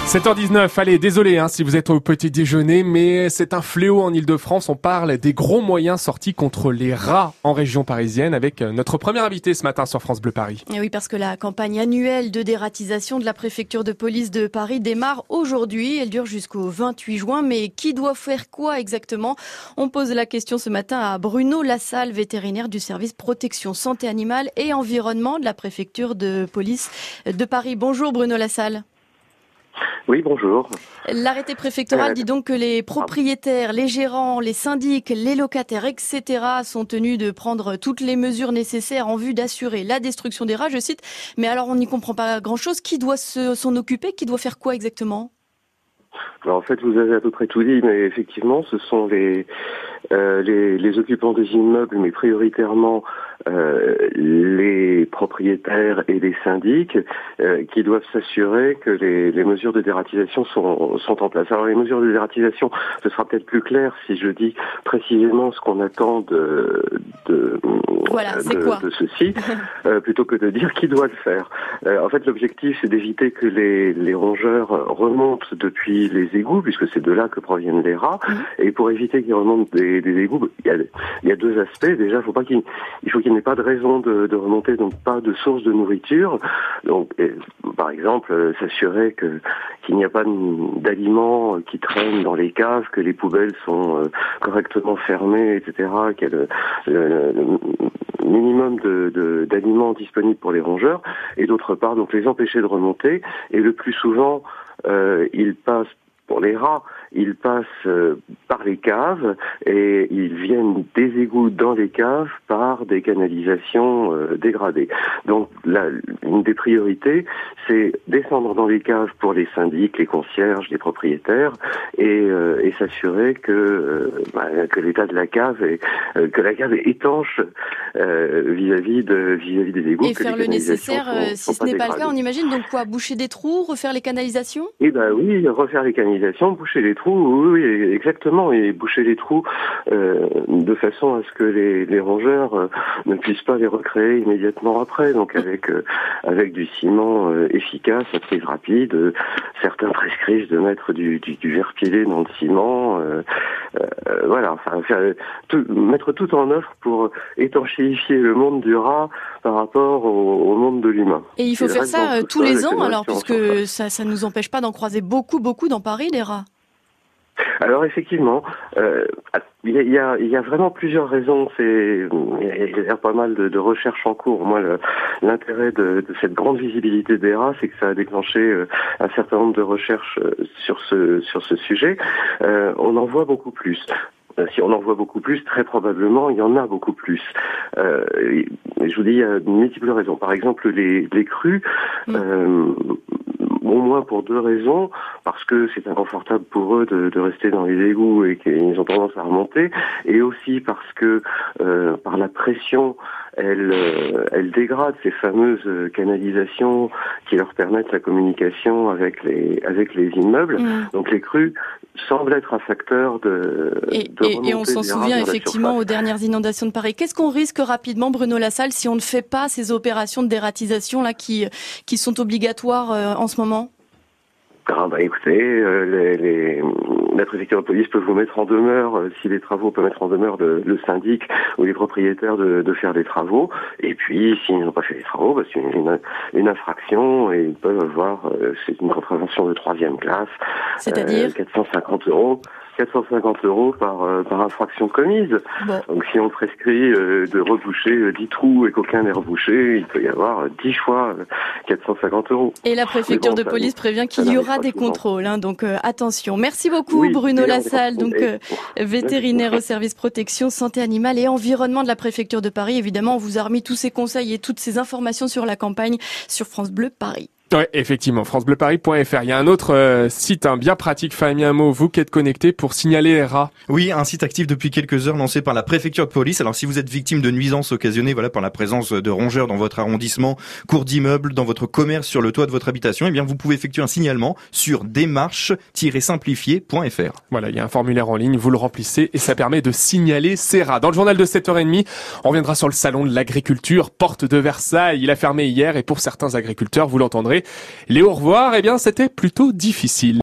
7h19, allez, désolé si vous êtes au petit déjeuner, mais c'est un fléau en Ile-de-France. On parle des gros moyens sortis contre les rats en région parisienne avec notre premier invité ce matin sur France Bleu Paris. Et oui, parce que la campagne annuelle de dératisation de la préfecture de police de Paris démarre aujourd'hui. Elle dure jusqu'au 28 juin, mais qui doit faire quoi exactement ? On pose la question ce matin à Bruno Lassalle, vétérinaire du service protection santé animale et environnement de la préfecture de police de Paris. Bonjour Bruno Lassalle. Oui, bonjour. L'arrêté préfectoral dit donc que les propriétaires, les gérants, les syndics, les locataires, etc. sont tenus de prendre toutes les mesures nécessaires en vue d'assurer la destruction des rats, je cite. Mais alors on n'y comprend pas grand-chose. Qui doit s'en occuper ? Qui doit faire quoi exactement ? Alors, en fait, vous avez à peu près tout dit, mais effectivement, ce sont les occupants des immeubles, mais prioritairement les propriétaires et les syndics qui doivent s'assurer que les mesures de dératisation sont en place. Alors, les mesures de dératisation, ce sera peut-être plus clair si je dis précisément ce qu'on attend de ceci, plutôt que de dire qui doit le faire. En fait, l'objectif, c'est d'éviter que les rongeurs remontent depuis les égouts, puisque c'est de là que proviennent les rats. Et pour éviter qu'ils remontent des égouts, il y a deux aspects. Déjà, il faut qu'il n'y ait pas de raison de remonter, donc pas de source de nourriture. Donc, par exemple, s'assurer qu'il n'y a pas d'aliments qui traînent dans les caves, que les poubelles sont correctement fermées, etc., qu'il y a le minimum d'aliments disponibles pour les rongeurs, et d'autre part, donc les empêcher de remonter. Et le plus souvent, ils passent, pour les rats, ils passent par les caves et ils viennent des égouts dans les caves par des canalisations dégradées. Donc une des priorités, c'est descendre dans les caves pour les syndics, les concierges, les propriétaires et s'assurer que l'état de la cave que la cave est étanche vis-à-vis des égouts. Et faire le nécessaire, si ce n'est pas le cas, on imagine donc quoi ? Boucher des trous, refaire les canalisations ? Eh ben oui, refaire les canalisations, boucher les trous, oui, exactement, et boucher les trous de façon à ce que les rongeurs ne puissent pas les recréer immédiatement après, donc avec du ciment efficace, à prise rapide. Certains prescrivent de mettre du verre pilé dans le ciment, mettre tout en œuvre pour étanchéifier le monde du rat par rapport au monde de l'humain. Et il faut faire ça tous les ans, alors, puisque ça ne nous empêche pas d'en croiser beaucoup dans Paris, les rats. Alors effectivement, il y a vraiment plusieurs raisons. Il y a pas mal de recherches en cours. Moi, l'intérêt de cette grande visibilité des rats, c'est que ça a déclenché un certain nombre de recherches sur ce sujet. On en voit beaucoup plus. Si on en voit beaucoup plus, très probablement, il y en a beaucoup plus. Je vous dis, il y a de multiples raisons. Par exemple, les crues, au moins pour deux raisons, parce que c'est inconfortable pour eux de rester dans les égouts et qu'ils ont tendance à remonter, et aussi parce que par la pression, elle dégrade ces fameuses canalisations qui leur permettent la communication avec les immeubles. Donc les crues semblent être un facteur de remontée et on s'en souvient effectivement aux dernières inondations de Paris. Qu'est-ce qu'on risque rapidement, Bruno Lassalle, si on ne fait pas ces opérations de dératisation là qui sont obligatoires en ce moment ? Écoutez, la préfecture de police peut vous mettre en demeure, si les travaux peuvent mettre en demeure le syndic ou les propriétaires de faire des travaux. Et puis, s'ils n'ont pas fait les travaux, c'est une infraction et ils peuvent avoir, c'est une contravention de 3e classe. C'est-à-dire 450 € par infraction commise. Bon. Donc si on prescrit de reboucher 10 trous et qu'aucun n'est rebouché, il peut y avoir 10 fois 450 €. Et la préfecture de police prévient qu'il y aura des contrôles, donc attention. Merci beaucoup Bruno Lassalle, vétérinaire au service protection, santé animale et environnement de la préfecture de Paris. Évidemment, on vous a remis tous ces conseils et toutes ces informations sur la campagne sur France Bleu Paris. Ouais, effectivement, francebleuparis.fr. Il y a un autre site bien pratique, Fahmi Amo, vous qui êtes connecté pour signaler les rats. Oui, un site actif depuis quelques heures lancé par la préfecture de police. Alors si vous êtes victime de nuisances occasionnées par la présence de rongeurs dans votre arrondissement, cour d'immeuble, dans votre commerce, sur le toit de votre habitation, vous pouvez effectuer un signalement sur démarche-simplifié.fr. Voilà, il y a un formulaire en ligne, vous le remplissez et ça permet de signaler ces rats. Dans le journal de 7h30, on reviendra sur le salon de l'agriculture, porte de Versailles. Il a fermé hier et pour certains agriculteurs, vous l'entendrez, les au revoir, eh bien, c'était plutôt difficile.